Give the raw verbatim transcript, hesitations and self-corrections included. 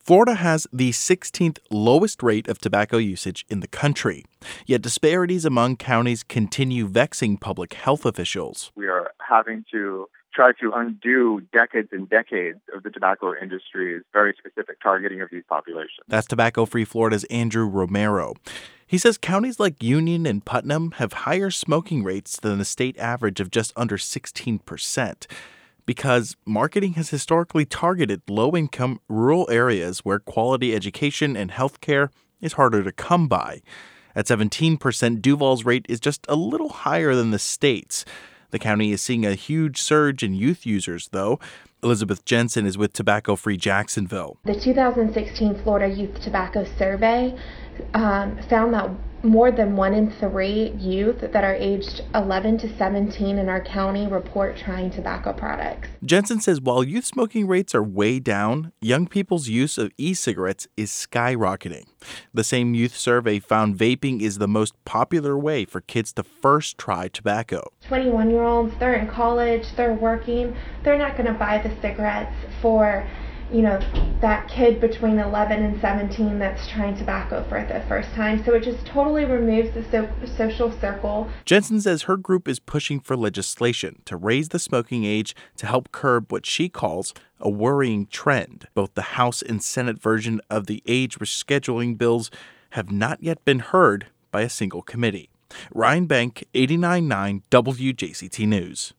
Florida has the sixteenth lowest rate of tobacco usage in the country. Yet disparities among counties continue vexing public health officials. We are having to try to undo decades and decades of the tobacco industry's very specific targeting of these populations. That's Tobacco Free Florida's Andrew Romero. He says counties like Union and Putnam have higher smoking rates than the state average of just under sixteen percent. Because marketing has historically targeted low-income rural areas where quality education and health care is harder to come by. At seventeen percent, Duval's rate is just a little higher than the state's. The county is seeing a huge surge in youth users, though. Elizabeth Jensen is with Tobacco Free Jacksonville. The two thousand sixteen Florida Youth Tobacco Survey um, found that more than one in three youth that are aged eleven to seventeen in our county report trying tobacco products. Jensen says while youth smoking rates are way down, young people's use of e-cigarettes is skyrocketing. The same youth survey found vaping is the most popular way for kids to first try tobacco. twenty-one-year-olds, they're in college, they're working, they're not going to buy the cigarettes for, you know, that kid between eleven and seventeen that's trying tobacco for the first time. So it just totally removes the so- social circle. Jensen says her group is pushing for legislation to raise the smoking age to help curb what she calls a worrying trend. Both the House and Senate version of the age rescheduling bills have not yet been heard by a single committee. Ryan Bank, eighty-nine point nine W J C T News.